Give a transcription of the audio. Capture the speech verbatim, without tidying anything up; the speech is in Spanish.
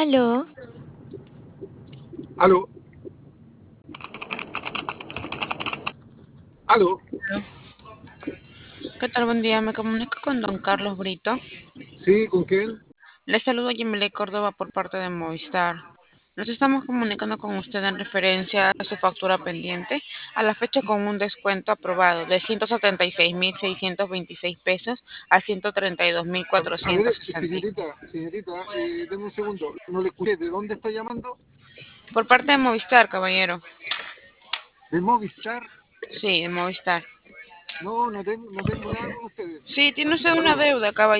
Aló, Aló, aló, ¿Qué tal? Buen día. Me comunico con don Carlos Brito. sí, ¿con quién? Le saludo Yemile Córdoba por parte de Movistar. Nos estamos comunicando con usted en referencia a su factura pendiente, a la fecha con un descuento aprobado de ciento setenta y seis mil seiscientos veintiséis pesos a ciento treinta y dos mil A, a ver, cuatrocientos eh, sesenta. señorita, señorita, eh, deme un segundo, no le escuché, ¿de dónde está llamando? Por parte de Movistar, caballero. ¿De Movistar? Sí, de Movistar. No, no tengo, no tengo nada con ustedes. Sí, tiene usted Hasta una luego. deuda, caballero.